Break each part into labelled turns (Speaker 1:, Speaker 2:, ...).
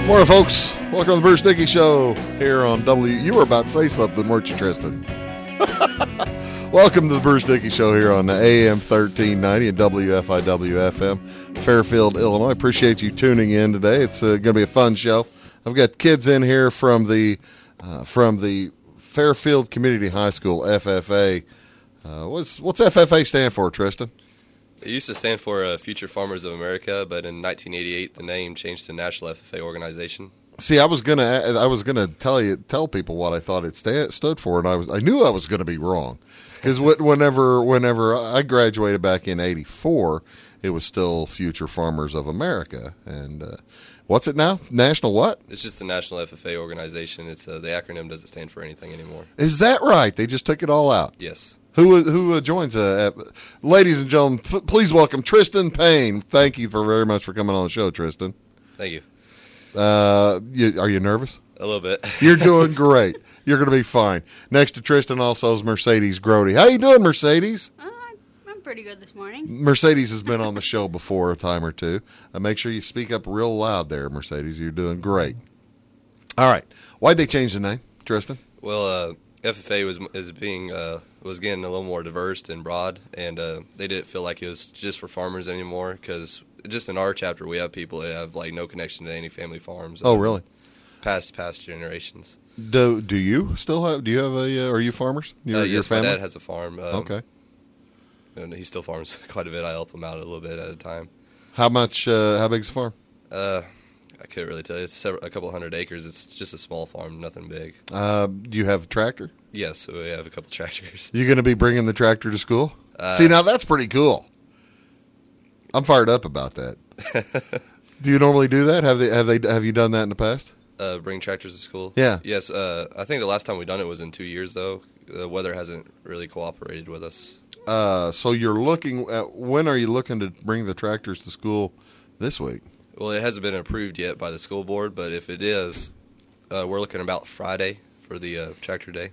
Speaker 1: Morning, folks. Welcome to the Bruce Dickey Show here on W. You were about to say something, weren't you, Tristan? Welcome to the Bruce Dickey Show here on the AM 1390 and WFIW FM, Fairfield, Illinois. Appreciate you tuning in today. It's going to be a fun show. I've got kids in here from the Fairfield Community High School, FFA. What's FFA stand for, Tristan?
Speaker 2: It used to stand for Future Farmers of America, but in 1988, the name changed to National FFA Organization.
Speaker 1: See, I was gonna tell people what I thought it stood for, and I knew I was going to be wrong, because whenever I graduated back in '84, it was still Future Farmers of America, and what's it now? National what?
Speaker 2: It's just the National FFA Organization. It's the acronym doesn't stand for anything anymore.
Speaker 1: Is that right? They just took it all out.
Speaker 2: Yes.
Speaker 1: Who joins? Ladies and gentlemen, please welcome Tristan Payne. Thank you very much for coming on the show, Tristan.
Speaker 2: Thank you.
Speaker 1: Are you nervous?
Speaker 2: A little bit.
Speaker 1: You're doing great. You're going to be fine. Next to Tristan also is Mercedes Grody. How you doing, Mercedes?
Speaker 3: I'm pretty good this morning.
Speaker 1: Mercedes has been on the show before a time or two. Make sure you speak up real loud there, Mercedes. You're doing great. All right. Why'd they change the name, Tristan?
Speaker 2: Well, FFA was getting a little more diverse and broad, and they didn't feel like it was just for farmers anymore, because just in our chapter we have people that have like no connection to any family farms.
Speaker 1: Oh, really?
Speaker 2: Past generations.
Speaker 1: Do you still have? Do you have are you farmers? Your
Speaker 2: Yes,
Speaker 1: family?
Speaker 2: my dad has a farm.
Speaker 1: Okay.
Speaker 2: And he still farms quite a bit. I help him out a little bit at a time.
Speaker 1: How much? How big's the farm?
Speaker 2: I couldn't really tell you. It's a couple hundred acres. It's just a small farm, nothing big.
Speaker 1: Do you have a tractor?
Speaker 2: Yes, we have a couple tractors.
Speaker 1: You going to be bringing the tractor to school? See, now that's pretty cool. I'm fired up about that. Do you normally do that? Have you done that in the past?
Speaker 2: Bring tractors to school?
Speaker 1: Yeah.
Speaker 2: Yes. I think the last time we done it was in 2 years, though. The weather hasn't really cooperated with us.
Speaker 1: So you're looking at, when are you looking to bring the tractors to school this week?
Speaker 2: Well, it hasn't been approved yet by the school board, but if it is, we're looking about Friday for the tractor day.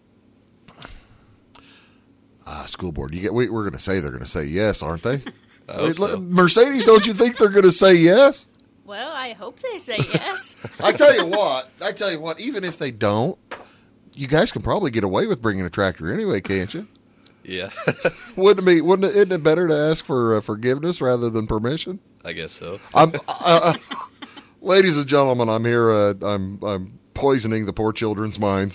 Speaker 1: School board. We're going to say they're going to say yes, aren't they?
Speaker 2: I hope so.
Speaker 1: Mercedes, don't you think they're going to say yes?
Speaker 3: Well, I hope they say yes.
Speaker 1: I tell you what, even if they don't, you guys can probably get away with bringing a tractor anyway, can't you?
Speaker 2: Yeah.
Speaker 1: Isn't it better to ask for forgiveness rather than permission?
Speaker 2: I guess so.
Speaker 1: Ladies and gentlemen, I'm here. I'm poisoning the poor children's minds.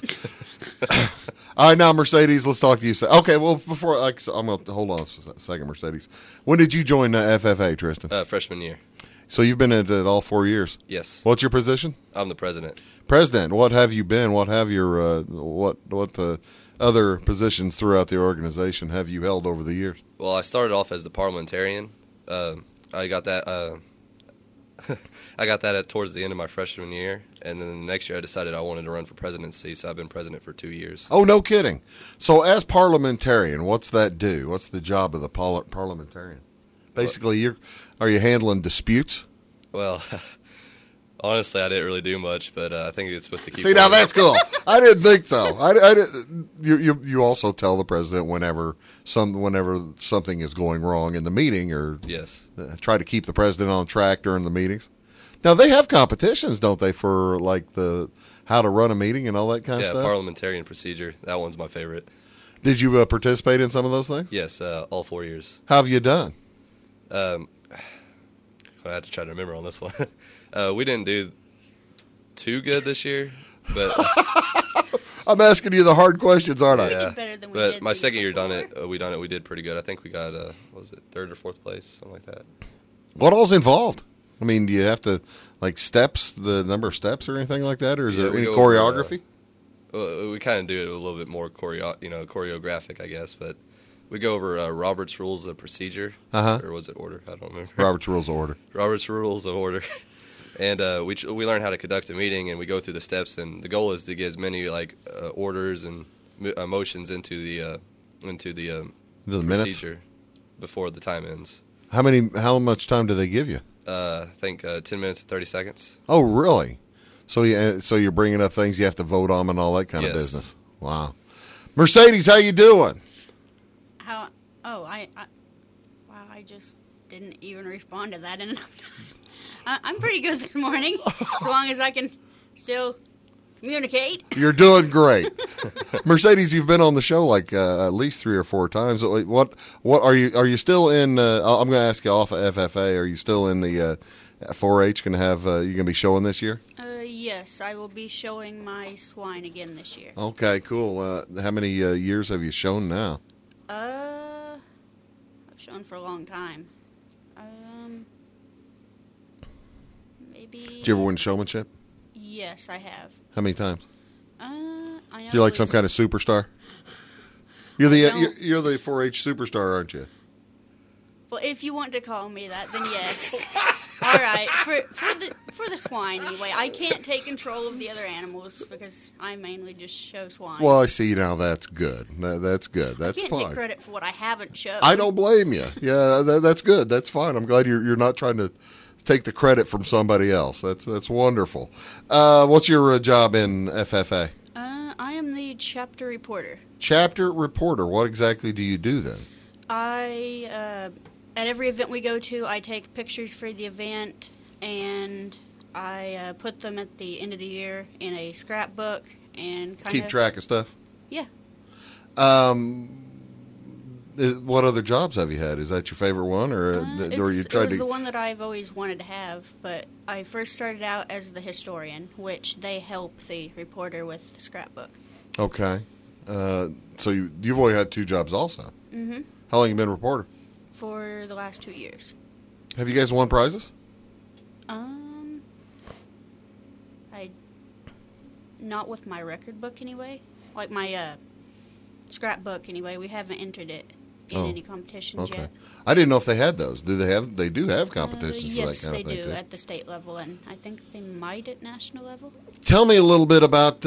Speaker 1: All right, now Mercedes, let's talk to you. Okay, well, before I'm going to hold on a second, Mercedes. When did you join FFA, Tristan?
Speaker 2: Freshman year.
Speaker 1: So you've been at it all 4 years.
Speaker 2: Yes.
Speaker 1: What's your position?
Speaker 2: I'm the president.
Speaker 1: President. What have you been? What have your what other positions throughout the organization have you held over the years?
Speaker 2: Well, I started off as the parliamentarian. I got that. I got that towards the end of my freshman year, and then the next year I decided I wanted to run for presidency, so I've been president for 2 years.
Speaker 1: Oh, no kidding. So as parliamentarian, what's that do? What's the job of the parliamentarian? Basically, are you handling disputes?
Speaker 2: Well, honestly, I didn't really do much, but I think it's supposed to keep.
Speaker 1: See, now that's cool. I didn't think so. You also tell the president whenever something is going wrong in the meeting, or
Speaker 2: yes,
Speaker 1: try to keep the president on track during the meetings. Now they have competitions, don't they, for like how to run a meeting and all that kind of stuff?
Speaker 2: Yeah, parliamentarian procedure. That one's my favorite.
Speaker 1: Did you participate in some of those things?
Speaker 2: Yes, all 4 years.
Speaker 1: How have you done?
Speaker 2: I have to try to remember on this one. We didn't do too good this year, but
Speaker 1: I'm asking you the hard questions, aren't I?
Speaker 2: yeah.
Speaker 3: did better than we
Speaker 2: But
Speaker 3: did
Speaker 2: my
Speaker 3: the
Speaker 2: second year
Speaker 3: year
Speaker 2: we did pretty good. I think we got what was it, third or fourth place, something like that.
Speaker 1: What all's involved? I mean, do you have to steps, the number of steps or anything like that, or is there any choreography?
Speaker 2: We kind of do it a little bit more choreographic, I guess, but we go over Robert's Rules of Procedure, or was it Order? I don't remember.
Speaker 1: Robert's Rules of Order.
Speaker 2: Robert's Rules of Order. And we learn how to conduct a meeting, and we go through the steps. And the goal is to get as many orders and motions into the procedure before the time ends.
Speaker 1: How much time do they give you?
Speaker 2: I think 10 minutes and 30 seconds.
Speaker 1: Oh, really? So you're bringing up things you have to vote on and all that kind of
Speaker 2: Yes.
Speaker 1: business. Wow. Mercedes, how you doing?
Speaker 3: Wow, I just didn't even respond to that in enough time. I'm pretty good this morning, as long as I can still communicate.
Speaker 1: You're doing great. Mercedes, you've been on the show like at least 3 or 4 times. What are you still in? I'm going to ask you off of FFA. Are you still in the 4-H? Going to have you going to be showing this year?
Speaker 3: Yes, I will be showing my swine again this year.
Speaker 1: Okay, cool. How many years have you shown now?
Speaker 3: I've shown for a long time. Maybe.
Speaker 1: Did you ever win showmanship?
Speaker 3: Yes, I have.
Speaker 1: How many times?
Speaker 3: I know.
Speaker 1: Do you like some kind of superstar? You're the
Speaker 3: No.
Speaker 1: you're the 4-H superstar, aren't you?
Speaker 3: Well, if you want to call me that, then yes. All right, for the swine anyway. I can't take control of the other animals because I mainly just show swine.
Speaker 1: Well, I see now. That's good. That's good. That's
Speaker 3: I can't
Speaker 1: fine.
Speaker 3: take credit for what I haven't shown.
Speaker 1: I don't blame you. Yeah, that's good. That's fine. I'm glad you're not trying to take the credit from somebody else. That's wonderful. What's your job in FFA?
Speaker 3: I am the chapter reporter.
Speaker 1: Chapter reporter. What exactly do you do then?
Speaker 3: At every event we go to, I take pictures for the event, and I put them at the end of the year in a scrapbook and kind of
Speaker 1: Keep track of stuff.
Speaker 3: Yeah.
Speaker 1: What other jobs have you had? Is that your favorite one, or
Speaker 3: It
Speaker 1: you tried
Speaker 3: was
Speaker 1: to?
Speaker 3: the one that I've always wanted to have, but I first started out as the historian, which they help the reporter with the scrapbook.
Speaker 1: Okay, so you've only had 2 jobs also.
Speaker 3: Mm-hmm.
Speaker 1: How long you been a reporter?
Speaker 3: For the last 2 years.
Speaker 1: Have you guys won prizes?
Speaker 3: Not with my record book anyway. Like my scrapbook anyway. We haven't entered it in any competitions
Speaker 1: Okay.
Speaker 3: yet.
Speaker 1: I didn't know if they had those. They do have competitions for
Speaker 3: Yes,
Speaker 1: that kind
Speaker 3: they
Speaker 1: of thing
Speaker 3: do
Speaker 1: too.
Speaker 3: at the state level, and I think they might at national level.
Speaker 1: Tell me a little bit about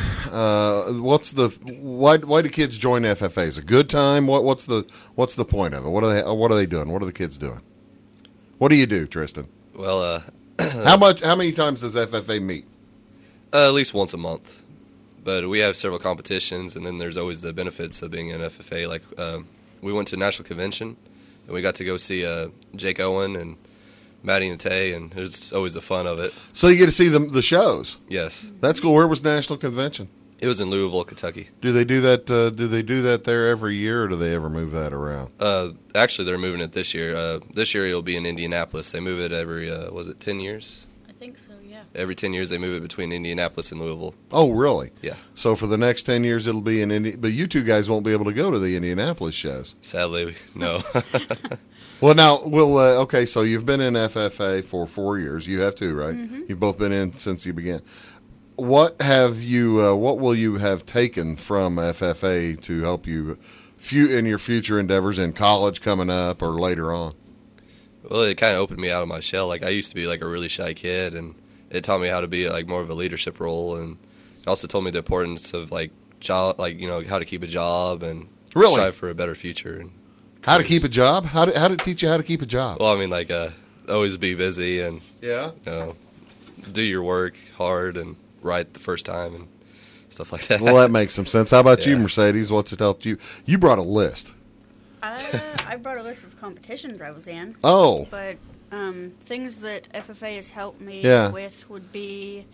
Speaker 1: why do kids join FFA? Is it a good time? What's the point of it? What are they doing? What are the kids doing? What do you do, Tristan?
Speaker 2: Well,
Speaker 1: How many times does FFA meet?
Speaker 2: at least once a month. But we have several competitions, and then there's always the benefits of being an FFA. Like we went to National Convention, and we got to go see Jake Owen and Maddie Natey, and there's always the fun of it.
Speaker 1: So you get to see the shows.
Speaker 2: Yes.
Speaker 1: That's cool. Where was National Convention?
Speaker 2: It was in Louisville, Kentucky.
Speaker 1: Do they do that? Do they do that there every year, or do they ever move that around?
Speaker 2: Actually, they're moving it this year. This year it'll be in Indianapolis. They move it every, 10 years?
Speaker 3: I think so, yeah.
Speaker 2: Every 10 years they move it between Indianapolis and Louisville.
Speaker 1: Oh, really?
Speaker 2: Yeah.
Speaker 1: So for the next 10 years, it'll be in Indy. But you 2 guys won't be able to go to the Indianapolis shows.
Speaker 2: Sadly, no.
Speaker 1: Well, now, okay, so you've been in FFA for 4 years. You have too, right?
Speaker 3: Mm-hmm.
Speaker 1: You've both been in since you began. What will you have taken from FFA to help you in your future endeavors in college coming up or later on?
Speaker 2: Well, it kind of opened me out of my shell. Like, I used to be like a really shy kid, and it taught me how to be like more of a leadership role, and it also told me the importance of like job, like, you know, how to keep a job and
Speaker 1: Really?
Speaker 2: strive for a better future. And
Speaker 1: How to keep a job? How did it teach you how to keep a job?
Speaker 2: well, I mean, like always be busy and
Speaker 1: Yeah.
Speaker 2: Do your work hard and right the first time and stuff like that.
Speaker 1: Well, that makes some sense. How about you,
Speaker 2: Yeah.
Speaker 1: Mercedes? What's it helped you? You brought a list.
Speaker 3: I brought a list of competitions I was in.
Speaker 1: Oh,
Speaker 3: But things that FFA has helped me
Speaker 1: Yeah.
Speaker 3: with would be,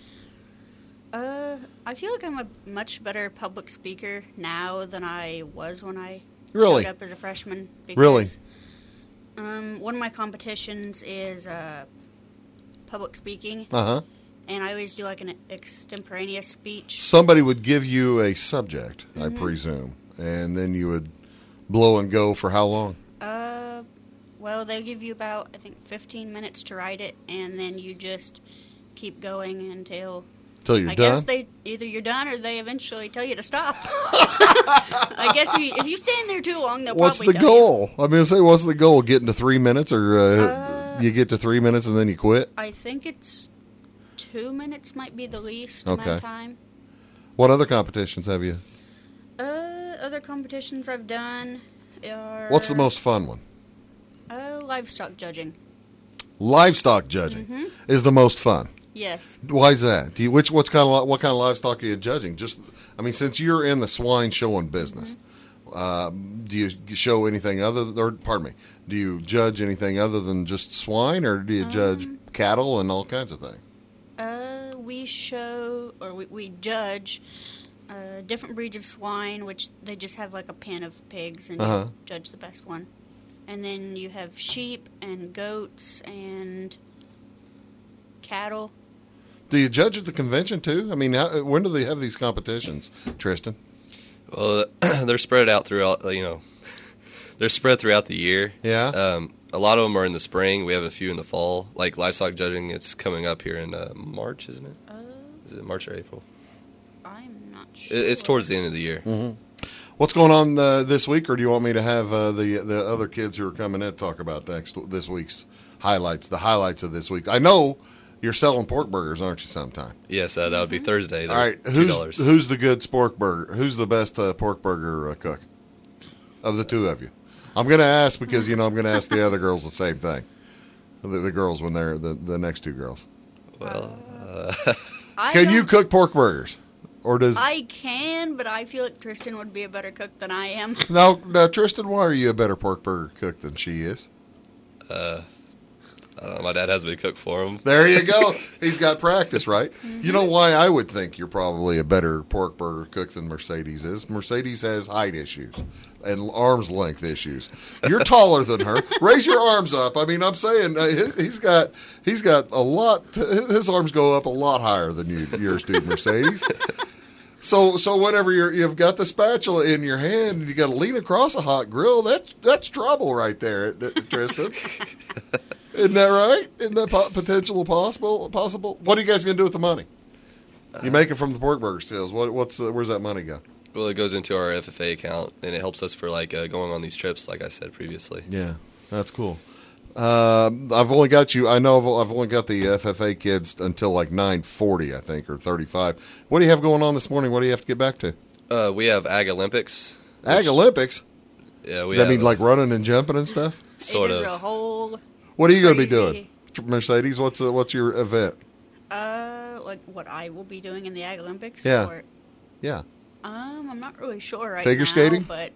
Speaker 3: I feel like I'm a much better public speaker now than I was when I
Speaker 1: Really?
Speaker 3: showed up as a freshman.
Speaker 1: Really?
Speaker 3: Because, one of my competitions is public speaking,
Speaker 1: uh-huh.
Speaker 3: and I always do like an extemporaneous speech.
Speaker 1: Somebody would give you a subject, I
Speaker 3: Mm-hmm.
Speaker 1: presume, and then you would blow and go for how long?
Speaker 3: Well, they give you about, I think, 15 minutes to write it, and then you just keep going until
Speaker 1: Till you're
Speaker 3: I
Speaker 1: done?
Speaker 3: guess either you're done or they eventually tell you to stop. I guess if you stand there too long, they'll
Speaker 1: What's
Speaker 3: probably
Speaker 1: the
Speaker 3: tell you.
Speaker 1: goal? I mean, say, what's the goal? Getting to 3 minutes, or you get to 3 minutes and then you quit?
Speaker 3: I think it's 2 minutes might be the least
Speaker 1: Okay.
Speaker 3: amount of time.
Speaker 1: What other competitions have you?
Speaker 3: Other competitions I've done are...
Speaker 1: What's the most fun one?
Speaker 3: Livestock judging.
Speaker 1: Livestock judging
Speaker 3: Mm-hmm.
Speaker 1: is the most fun.
Speaker 3: Yes.
Speaker 1: Why is that? What kind of livestock are you judging? Just, I mean, since you're in the swine showing business, Do you show anything do you judge anything other than just swine, or do you judge cattle and all kinds of things?
Speaker 3: We show, or we judge different breeds of swine, which they just have like a pen of pigs and you judge the best one. And then you have sheep and goats and cattle.
Speaker 1: Do you judge at the convention too? I mean, when do they have these competitions, Tristan?
Speaker 2: Well, they're spread out throughout, they're spread throughout the year.
Speaker 1: Yeah.
Speaker 2: A lot of them are in the spring. We have a few in the fall. Like livestock judging, it's coming up here in March, isn't it? Is it March or April?
Speaker 3: I'm not sure.
Speaker 2: It's towards the end of the year.
Speaker 1: Mm-hmm. What's going on this week, or do you want me to have the other kids who are coming in talk about this week's highlights, the highlights of this week? I know you're selling pork burgers, aren't you, sometime?
Speaker 2: Yes, that would be Thursday.
Speaker 1: All right,
Speaker 2: $2.
Speaker 1: who's the good pork burger? Who's the best pork burger cook of the two of you? I'm going to ask because, I'm going to ask the other girls the same thing. The girls when they're the next two girls.
Speaker 2: Well,
Speaker 1: can you cook pork burgers? Or does
Speaker 3: I can, but I feel like Tristan would be a better cook than I am.
Speaker 1: Now, Tristan, why are you a better pork burger cook than she is?
Speaker 2: I don't know, my dad has me cook for him.
Speaker 1: There you go. He's got practice, right? Mm-hmm. You know why I would think you're probably a better pork burger cook than Mercedes is? Mercedes has height issues and arm's length issues. You're taller than her. Raise your arms up. I mean, I'm saying he's got a lot. His arms go up a lot higher than yours do, Mercedes. So whenever you've got the spatula in your hand and you got to lean across a hot grill, that's trouble right there, Tristan. Isn't that right? Isn't that potential possible? What are you guys going to do with the money? You make it from the pork burger sales. Where's that money go?
Speaker 2: Well, it goes into our FFA account, and it helps us for going on these trips, like I said previously.
Speaker 1: Yeah, that's cool. I've only got you. I know I've only got the FFA kids until like 9:40, I think, or 35. What do you have going on this morning? What do you have to get back to?
Speaker 2: We have Ag Olympics.
Speaker 1: Ag Olympics?
Speaker 2: Yeah,
Speaker 1: Does that mean like running and jumping and stuff?
Speaker 2: Sort
Speaker 3: it is
Speaker 2: of.
Speaker 3: a whole.
Speaker 1: What are you going to be doing, Mercedes? What's your event?
Speaker 3: Like what I will be doing in the Ag Olympics.
Speaker 1: Yeah.
Speaker 3: Or,
Speaker 1: yeah.
Speaker 3: I'm not really sure right
Speaker 1: Figure
Speaker 3: now.
Speaker 1: Skating?
Speaker 3: But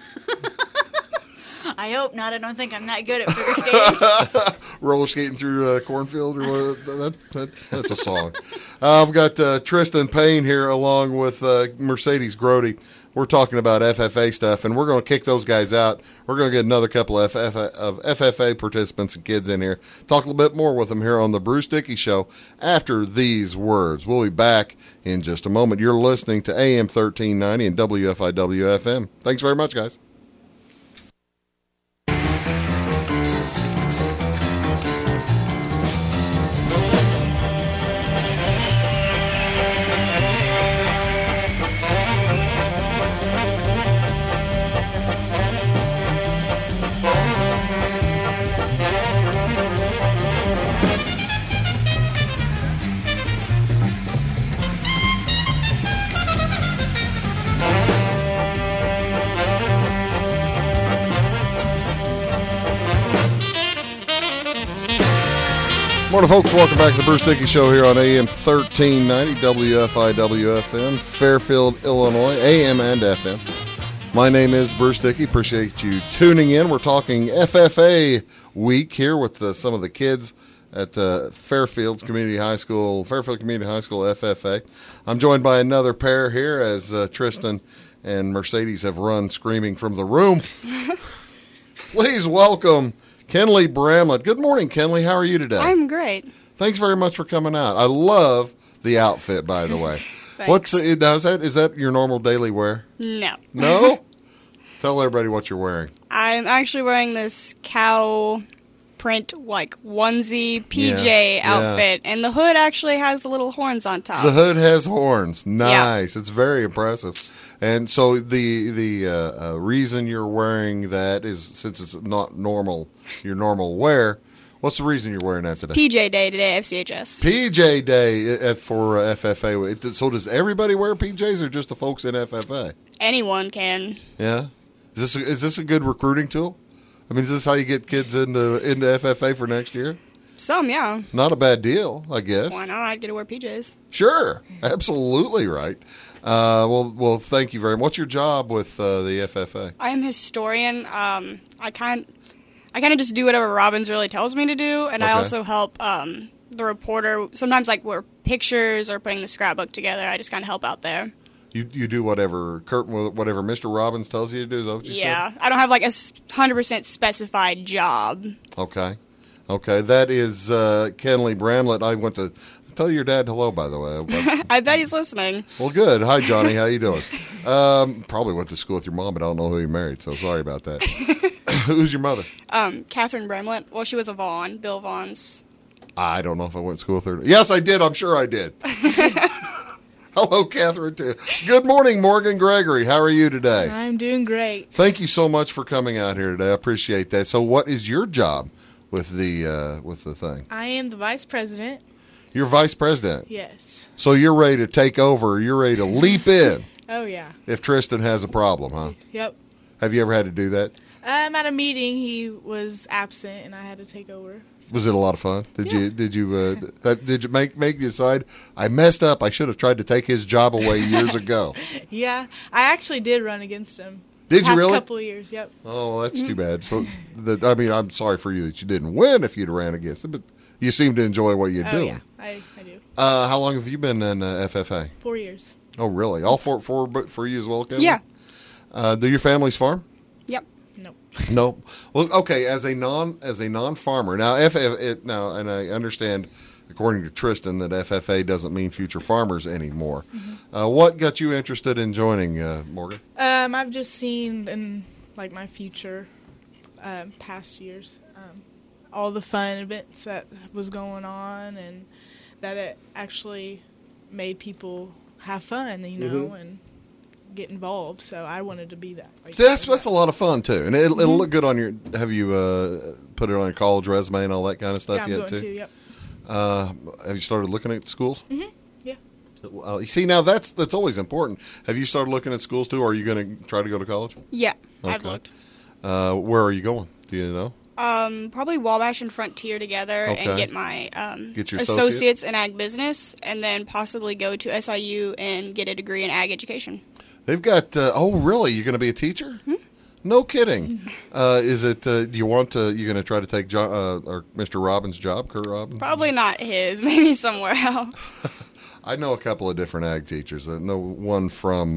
Speaker 3: I hope not. I don't think I'm that good at figure skating.
Speaker 1: Roller skating through a cornfield, or what? That's a song. I've got Tristan Payne here along with Mercedes Grody. We're talking about FFA stuff, and we're going to kick those guys out. We're going to get another couple of FFA participants and kids in here. Talk a little bit more with them here on the Bruce Dickey Show after these words. We'll be back in just a moment. You're listening to AM 1390 and WFIW FM. Thanks very much, guys. Morning, folks. Welcome back to the Bruce Dickey Show here on AM 1390 WFIW FM, Fairfield, Illinois, AM and FM. My name is Bruce Dickey. Appreciate you tuning in. We're talking FFA week here with some of the kids at Fairfield Community High School FFA. I'm joined by another pair here as Tristan and Mercedes have run screaming from the room. Please welcome Kenley Bramlett. Good morning, Kenley. How are you today?
Speaker 4: I'm great.
Speaker 1: Thanks very much for coming out. I love the outfit, by the way.
Speaker 4: Thanks.
Speaker 1: Is that your normal daily wear?
Speaker 4: No.
Speaker 1: No? Tell everybody what you're wearing.
Speaker 4: I'm actually wearing this cow print onesie PJ outfit, and the hood actually has the little horns on top.
Speaker 1: The hood has horns. Nice. Yeah. It's very impressive. And so the reason you're wearing that is since it's not your normal wear. What's the reason you're wearing that today?
Speaker 4: PJ Day today, FCHS.
Speaker 1: PJ Day for FFA. So does everybody wear PJs or just the folks in FFA?
Speaker 4: Anyone can.
Speaker 1: Yeah. Is this a good recruiting tool? I mean, is this how you get kids into FFA for next year?
Speaker 4: Some, yeah.
Speaker 1: Not a bad deal, I guess.
Speaker 4: Why not? I get to wear PJs.
Speaker 1: Sure, absolutely right. Well, thank you very much. What's your job with the FFA?
Speaker 4: I am historian. I kind of just do whatever Robbins really tells me to do, and I
Speaker 1: Okay.
Speaker 4: also help the reporter. Sometimes, like, we're pictures or putting the scrapbook together. I just kind of help out there.
Speaker 1: You do whatever whatever Mr. Robbins tells you to do. Is that what you
Speaker 4: Yeah, I don't have like a 100% specified job.
Speaker 1: said? Okay. That is Kenley Bramlett. I went to tell your dad hello, by the way.
Speaker 4: I bet he's listening.
Speaker 1: Well, good. Hi, Johnny. How you doing? Probably went to school with your mom, but I don't know who you married, so sorry about that. Who's your mother?
Speaker 4: Catherine Bramlett. Well, she was a Vaughn, Bill Vaughn's.
Speaker 1: I don't know if I went to school with her. Yes, I did. I'm sure I did. Hello, Catherine, too. Good morning, Morgan Gregory. How are you today?
Speaker 5: I'm doing great.
Speaker 1: Thank you so much for coming out here today. I appreciate that. So what is your job with the thing?
Speaker 5: I am the vice president.
Speaker 1: You're vice president.
Speaker 5: Yes.
Speaker 1: So you're ready to take over. You're ready to leap in
Speaker 5: Oh, yeah.
Speaker 1: if Tristan has a problem, huh?
Speaker 5: Yep.
Speaker 1: Have you ever had to do that?
Speaker 5: At a meeting, he was absent, and I had to take over.
Speaker 1: Was it a lot of fun? Did
Speaker 5: Yeah.
Speaker 1: you make you decide I messed up? I should have tried to take his job away years ago.
Speaker 5: Yeah. I actually did run against him.
Speaker 1: Did you
Speaker 5: Past
Speaker 1: really?
Speaker 5: couple of years, yep.
Speaker 1: Oh, well, that's too bad. So, I'm sorry for you that you didn't win if you'd ran against him, but you seem to enjoy what you're
Speaker 5: Oh,
Speaker 1: doing.
Speaker 5: yeah. I do.
Speaker 1: How long have you been in FFA?
Speaker 5: 4 years.
Speaker 1: Oh, really? All four for you as well, Kevin?
Speaker 4: Yeah.
Speaker 1: Do your families farm?
Speaker 4: Yep.
Speaker 5: Nope.
Speaker 1: No. Well, okay. As a non farmer now, and I understand, according to Tristan, that FFA doesn't mean future farmers anymore. What got you interested in joining, Morgan?
Speaker 5: I've just seen in, like, my future past years all the fun events that was going on, and that it actually made people have fun, and get involved. So I wanted to be that. Like,
Speaker 1: See, that's a lot of fun too, and it'll look good on your. Have you put it on your college resume and all that kind of stuff
Speaker 5: Yeah, I'm
Speaker 1: yet
Speaker 5: going
Speaker 1: too?
Speaker 5: to, yep.
Speaker 1: Have you started looking at schools?
Speaker 5: Yeah.
Speaker 1: You see, now that's always important. Have you started looking at schools too, or are you going to try to go to college?
Speaker 4: Yeah. I've
Speaker 1: Okay.
Speaker 4: looked.
Speaker 1: Where are you going? Do you know?
Speaker 4: Probably Wabash and Frontier together
Speaker 1: Okay.
Speaker 4: and get my
Speaker 1: Get your
Speaker 4: associates in ag business, and then possibly go to SIU and get a degree in ag education.
Speaker 1: They've got. Oh, really? You're going to be a teacher? No kidding. Is it? Do you want to? You're going to try to take John or Mr. Robbins' job, Kurt Robbins?
Speaker 4: Probably not his, maybe somewhere else.
Speaker 1: I know a couple of different ag teachers. I know one from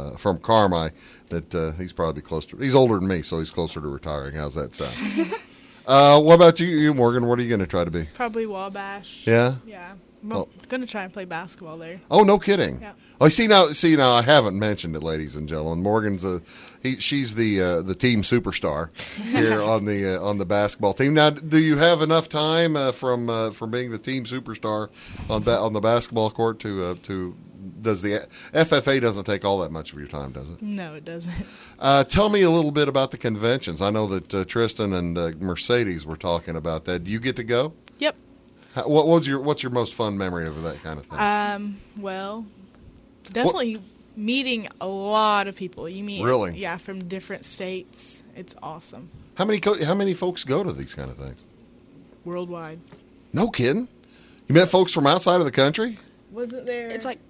Speaker 1: Carmi that he's probably close to. He's older than me, so he's closer to retiring. How's that sound? What about you, Morgan? What are you going to try to be?
Speaker 5: Probably Wabash.
Speaker 1: Yeah.
Speaker 5: Yeah. I'm
Speaker 1: Oh.
Speaker 5: going to try and play basketball there.
Speaker 1: Oh, no kidding.
Speaker 5: Yeah.
Speaker 1: Oh, see now. I haven't mentioned it, ladies and gentlemen. Morgan's she's the team superstar here on the basketball team. Now, do you have enough time from being the team superstar on the basketball court to does the FFA doesn't take all that much of your time, does it?
Speaker 5: No, it doesn't.
Speaker 1: Tell me a little bit about the conventions. I know that Tristan and Mercedes were talking about that. Do you get to go?
Speaker 5: Yep.
Speaker 1: What's your most fun memory of that kind of thing?
Speaker 5: Well, definitely meeting a lot of people. You meet,
Speaker 1: Really?
Speaker 5: Yeah, from different states. It's awesome.
Speaker 1: How many folks go to these kind of things?
Speaker 5: Worldwide.
Speaker 1: No kidding. You met folks from outside of the country?
Speaker 5: Wasn't there?
Speaker 4: It's like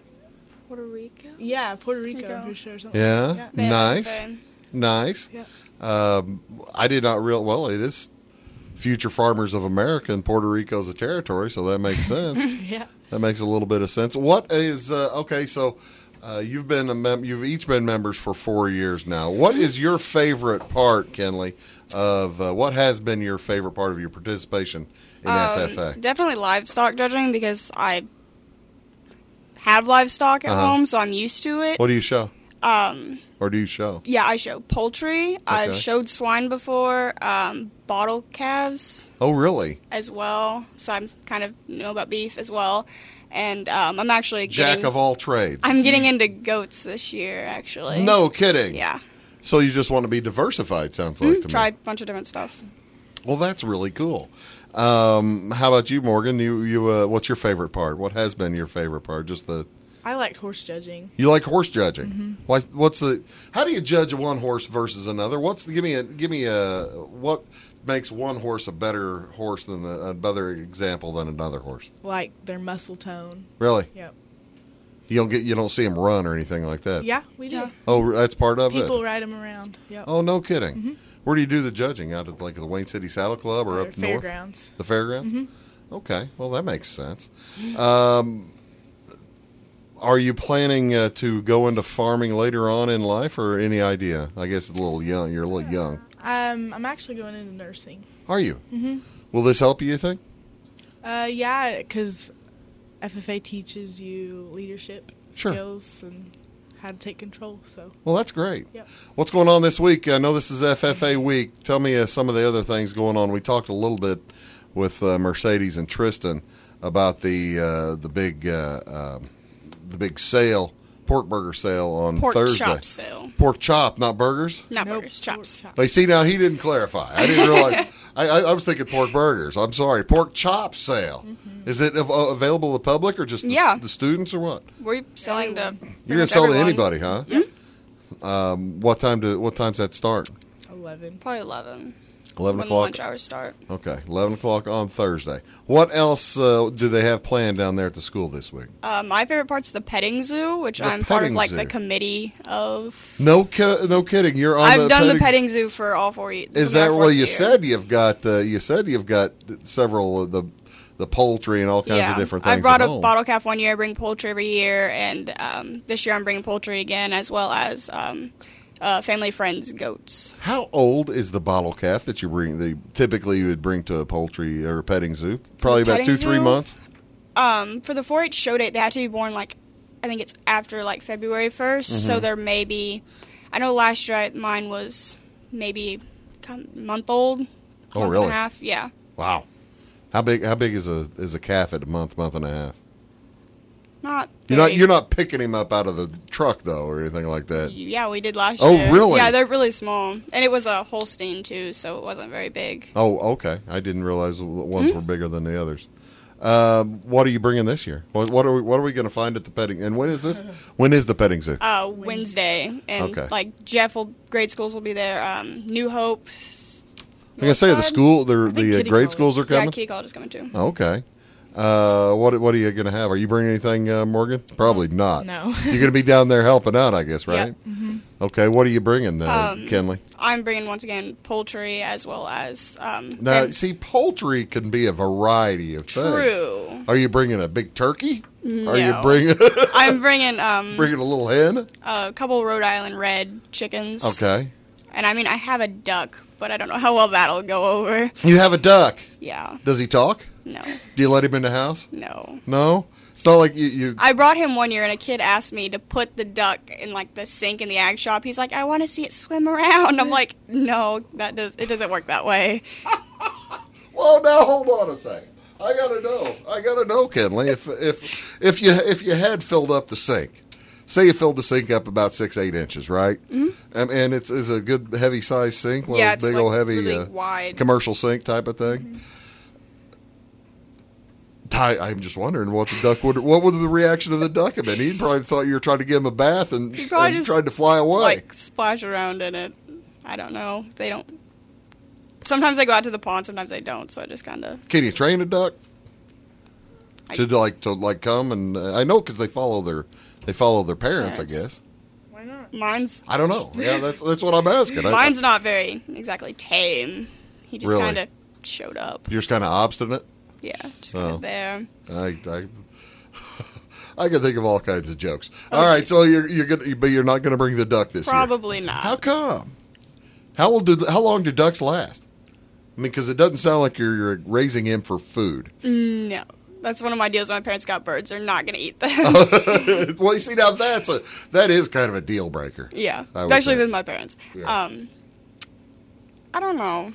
Speaker 4: Puerto Rico.
Speaker 5: Yeah, Puerto Rico
Speaker 4: Rico.
Speaker 5: for sure. Something
Speaker 1: Yeah.
Speaker 5: like that.
Speaker 4: They have
Speaker 1: Nice.
Speaker 4: FFA.
Speaker 1: Nice.
Speaker 5: Yeah.
Speaker 1: I did not realize. Well, it is Future Farmers of America, and Puerto Rico's a territory, so that makes sense.
Speaker 5: Yeah.
Speaker 1: That makes a little bit of sense. What is okay? So you've you've each been members for 4 years now. What is your favorite part, Kenley, of what has been your favorite part of your participation in FFA?
Speaker 4: Definitely livestock judging, because I have livestock at home, so I'm used to it.
Speaker 1: What do you show? Or do you show?
Speaker 4: Yeah, I show poultry. I've showed swine before, bottle calves
Speaker 1: Oh, really?
Speaker 4: as well. So I kind of know about beef as well. And I'm actually
Speaker 1: Jack of all trades.
Speaker 4: I'm getting into goats this year, actually.
Speaker 1: No kidding.
Speaker 4: Yeah.
Speaker 1: So you just want to be diversified, sounds like to
Speaker 4: Try a
Speaker 1: me.
Speaker 4: bunch of different stuff.
Speaker 1: Well, that's really cool. How about you, Morgan? You what's your favorite part? What has been your favorite part? Just the
Speaker 5: I liked horse judging.
Speaker 1: You like horse judging? Why? How do you judge one horse versus another? Give me a what makes one horse a better horse than a better example than another horse?
Speaker 5: Like their muscle tone.
Speaker 1: Really?
Speaker 5: Yep.
Speaker 1: You don't see them run or anything like that.
Speaker 5: Yeah, we do.
Speaker 1: Oh, that's part of it.
Speaker 5: People ride them around. Yep.
Speaker 1: Oh, no kidding. Where do you do the judging? Out at like the Wayne City Saddle Club or up north?
Speaker 5: Fairgrounds.
Speaker 1: The fairgrounds. Okay, well that makes sense. Are you planning to go into farming later on in life, or any idea? I guess it's a little young. You're a little young.
Speaker 5: I'm actually going into nursing.
Speaker 1: Are you? Will this help you think?
Speaker 5: Yeah, because FFA teaches you leadership skills and how to take control. So.
Speaker 1: Well, that's great.
Speaker 5: Yep.
Speaker 1: What's going on this week? I know this is FFA week. Tell me some of the other things going on. We talked a little bit with Mercedes and Tristan about the big sale, pork burger sale on Thursday.
Speaker 4: Pork chop sale.
Speaker 1: Pork chop, not burgers?
Speaker 4: Not
Speaker 5: Nope,
Speaker 4: burgers, chops.
Speaker 5: pork chop.
Speaker 1: But see, now he didn't clarify. I didn't realize. I was thinking pork burgers. I'm sorry. Pork chop sale. Is it available to the public or just the students or what?
Speaker 4: We're selling to
Speaker 1: You're going to sell
Speaker 4: everyone.
Speaker 1: to anybody, huh?
Speaker 5: Yep.
Speaker 1: What time's that start?
Speaker 5: 11.
Speaker 4: Probably 11.
Speaker 1: 11
Speaker 4: When
Speaker 1: o'clock?
Speaker 4: lunch hours start.
Speaker 1: Okay, 11 o'clock on Thursday. What else do they have planned down there at the school this week?
Speaker 4: My favorite part's the petting zoo, which
Speaker 1: The
Speaker 4: I'm part of
Speaker 1: petting zoo.
Speaker 4: the committee of.
Speaker 1: No kidding. You're on
Speaker 4: I've done the
Speaker 1: petting
Speaker 4: petting zoo for all 4 years.
Speaker 1: Is that well? You said you've got several of the poultry and all kinds of different things.
Speaker 4: I brought
Speaker 1: at
Speaker 4: a
Speaker 1: home.
Speaker 4: bottle calf one year. I bring poultry every year, and this year I'm bringing poultry again, as well as family friends goats.
Speaker 1: How old is the bottle calf that you bring? Typically you would bring to a poultry or a petting zoo. Probably about
Speaker 4: petting
Speaker 1: 2-3
Speaker 4: zoo?
Speaker 1: months.
Speaker 4: For the 4-H show date, they have to be born I think it's after February 1st. So there may be. I know last year mine was maybe a month old.
Speaker 1: Oh,
Speaker 4: month
Speaker 1: really?
Speaker 4: And a half. Yeah.
Speaker 1: Wow. How big is a calf at a month and a half?
Speaker 4: Not.
Speaker 1: You're not picking him up out of the truck though, or anything like that.
Speaker 4: Yeah, we did last
Speaker 1: Oh,
Speaker 4: year.
Speaker 1: really?
Speaker 4: Yeah, they're really small, and it was a Holstein too, so it wasn't very big.
Speaker 1: Oh, okay. I didn't realize the ones were bigger than the others. What are you bringing this year? What are we going to find at the petting? And when is this? When is the petting zoo?
Speaker 4: Wednesday, and
Speaker 1: Okay.
Speaker 4: grade schools will be there. New Hope.
Speaker 1: I'm going to say the
Speaker 4: Northside?
Speaker 1: school, the
Speaker 5: Kitty
Speaker 1: grade
Speaker 5: College.
Speaker 1: schools are
Speaker 4: Yeah,
Speaker 1: coming.
Speaker 4: Kitty College is coming too.
Speaker 1: Okay. What are you going to have? Are you bringing anything, Morgan? Probably not.
Speaker 5: No.
Speaker 1: You're going to be down there helping out, I guess, right?
Speaker 5: Yep.
Speaker 1: Okay. What are you bringing, Kenley?
Speaker 4: I'm bringing once again poultry as well as.
Speaker 1: Now, see, poultry can be a variety of things.
Speaker 4: True.
Speaker 1: Are you bringing a big turkey?
Speaker 4: No.
Speaker 1: Are you bringing
Speaker 4: I'm bringing
Speaker 1: bringing a little hen?
Speaker 4: a couple Rhode Island red chickens.
Speaker 1: Okay.
Speaker 4: And I mean, I have a duck, but I don't know how well that'll go over.
Speaker 1: You have a duck.
Speaker 4: Yeah.
Speaker 1: Does he talk?
Speaker 4: No.
Speaker 1: Do you let him in the house?
Speaker 4: No.
Speaker 1: No? It's not like you
Speaker 4: I brought him one year, and a kid asked me to put the duck in the sink in the ag shop. He's like, "I want to see it swim around." I'm like, "No, it doesn't work that way."
Speaker 1: Well, now hold on a second. I gotta know, Kenley. If you had filled up the sink, say you filled the sink up about 6-8 inches, right? Mm-hmm. And it's a good heavy size sink,
Speaker 4: Yeah, it's
Speaker 1: big old heavy
Speaker 4: really wide
Speaker 1: commercial sink type of thing.
Speaker 4: Mm-hmm.
Speaker 1: I'm just wondering what would the reaction of the duck have been? He probably thought you were trying to give him a bath and
Speaker 4: just
Speaker 1: tried to fly away.
Speaker 4: splash around in it. I don't know. They don't. Sometimes they go out to the pond. Sometimes they don't. So I just kind of.
Speaker 1: Can you train a duck to come and I know because they follow their parents, I guess.
Speaker 5: Why not?
Speaker 4: Mine's.
Speaker 1: I don't know. Yeah, that's what I'm asking.
Speaker 4: Mine's not very exactly tame. He just
Speaker 1: Really?
Speaker 4: kind of showed up.
Speaker 1: You're just kind of obstinate.
Speaker 4: Yeah, just kind
Speaker 1: Oh.
Speaker 4: of there.
Speaker 1: I can think of all kinds of jokes. All right, so you're not gonna bring the duck this year.
Speaker 4: Probably not.
Speaker 1: How come? How long do ducks last? I mean, because it doesn't sound like you're raising him for food.
Speaker 4: No. That's one of my deals when my parents got birds. They're not going to eat them.
Speaker 1: Well, you see, now that is kind of a deal breaker.
Speaker 4: Yeah,
Speaker 1: I would
Speaker 4: especially
Speaker 1: say.
Speaker 4: with my parents.
Speaker 1: Yeah.
Speaker 4: I don't know.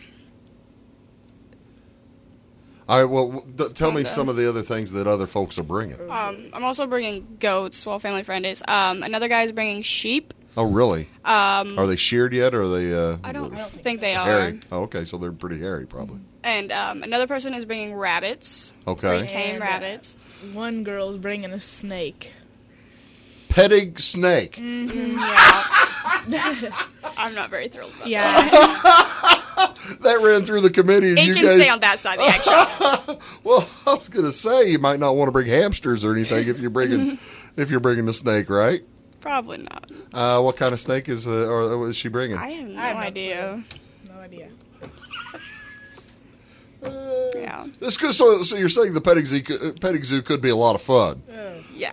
Speaker 1: All right, well, tell me
Speaker 4: kinda-
Speaker 1: some of the other things that other folks are bringing.
Speaker 4: I'm also bringing goats. Well, family friend is. Another guy is bringing sheep.
Speaker 1: Oh, really? Are they sheared yet, or are they?
Speaker 4: I don't think they are.
Speaker 1: hairy. Oh, okay, so they're pretty hairy, probably.
Speaker 4: And another person is bringing rabbits.
Speaker 1: Okay.
Speaker 4: Tame
Speaker 5: And,
Speaker 4: rabbits.
Speaker 5: One girl's bringing a snake.
Speaker 1: Pettig snake.
Speaker 4: Yeah. I'm not very thrilled about
Speaker 5: Yeah.
Speaker 1: That ran through the committee. And
Speaker 4: that.
Speaker 1: you
Speaker 4: It can
Speaker 1: guys,
Speaker 4: stay on that side of the egg shop.
Speaker 1: Well, I was going to say you might not want to bring hamsters or anything if you're bringing the snake, right?
Speaker 4: Probably not.
Speaker 1: What kind of snake is she bringing?
Speaker 4: I have no
Speaker 5: have no
Speaker 4: idea.
Speaker 5: No idea.
Speaker 4: Yeah.
Speaker 1: So you're saying the petting zoo could be a lot of fun.
Speaker 4: Yeah.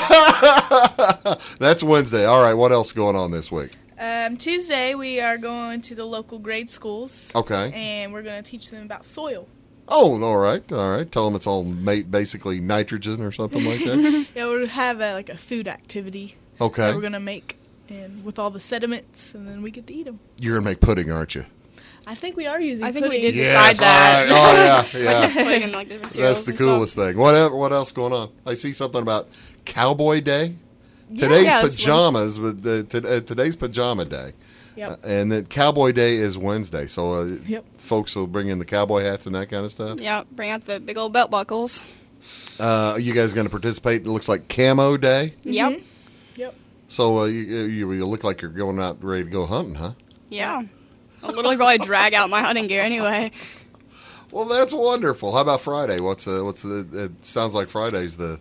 Speaker 1: That's Wednesday. All right, what else going on this week?
Speaker 5: Tuesday, we are going to the local grade schools.
Speaker 1: Okay.
Speaker 5: And we're going to teach them about soil.
Speaker 1: Oh, all right. Tell them it's all basically nitrogen or something like that.
Speaker 5: Yeah, we'll have a food activity that
Speaker 1: Okay.
Speaker 5: we're going to make and with all the sediments, and then we get to eat them.
Speaker 1: You're gonna make pudding, aren't you?
Speaker 5: I think we are using
Speaker 4: I think we
Speaker 5: pudding.
Speaker 4: did decide that.
Speaker 1: All right. Oh yeah, yeah.
Speaker 4: Putting in like different cereals
Speaker 1: That's the
Speaker 4: and stuff.
Speaker 1: coolest thing. What else going on? I see something about Cowboy Day. Today's
Speaker 4: Yeah, that's
Speaker 1: pajamas, but today's pajama day.
Speaker 5: Yep.
Speaker 1: And then Cowboy Day is Wednesday. So
Speaker 5: Yep.
Speaker 1: folks will bring in the cowboy hats and that kind of stuff.
Speaker 4: Yeah, bring out the big old belt buckles.
Speaker 1: Are you guys going to participate? It looks like Camo Day.
Speaker 4: Yep.
Speaker 5: Yep.
Speaker 1: So you look like you're going out ready to go hunting, huh?
Speaker 4: Yeah. I'll literally probably drag out my hunting gear anyway.
Speaker 1: Well, that's wonderful. How about Friday? It sounds like Friday's the...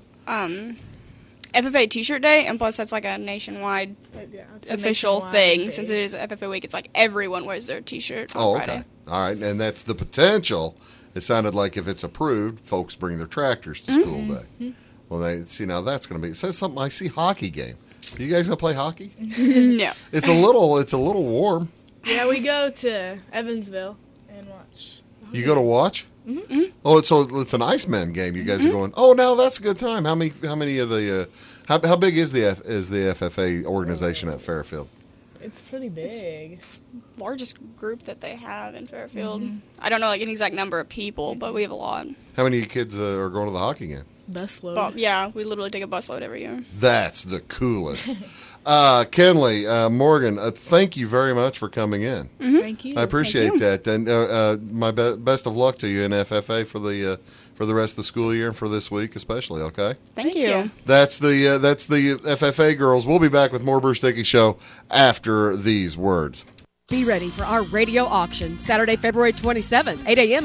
Speaker 4: FFA T-shirt day, and plus that's like a nationwide
Speaker 5: Yeah, it's a
Speaker 4: official
Speaker 5: nationwide
Speaker 4: thing.
Speaker 5: day.
Speaker 4: Since it is FFA week, it's like everyone wears their T-shirt on
Speaker 1: Oh,
Speaker 4: Friday.
Speaker 1: okay. All right. And that's the potential. It sounded like if it's approved, folks bring their tractors to school day. Well, now that's going to be... It says something. I see hockey game. You guys going to play hockey?
Speaker 4: No.
Speaker 1: It's a little warm.
Speaker 5: Yeah, we go to Evansville and watch.
Speaker 1: You go to watch? Mm-hmm. Oh, so it's an Iceman game. You guys are going. Oh, now that's a good time. How many of the? How big is the FFA organization at Fairfield?
Speaker 5: It's pretty big.
Speaker 4: Largest group that they have in Fairfield. I don't know like an exact number of people, but we have a lot.
Speaker 1: How many kids are going to the hockey game?
Speaker 5: Busload.
Speaker 4: But yeah, we literally take a busload every year.
Speaker 1: That's the coolest. Kenley, Morgan, thank you very much for coming in.
Speaker 5: Thank you.
Speaker 1: I appreciate
Speaker 4: you.
Speaker 1: that, and my best of luck to you in FFA for the rest of the school year and for this week especially. Okay,
Speaker 4: Thank you.
Speaker 1: that's the FFA girls. We'll be back with more Bruce Dickey Show after these words.
Speaker 6: Be ready for our radio auction Saturday, February 27th, 8 a.m.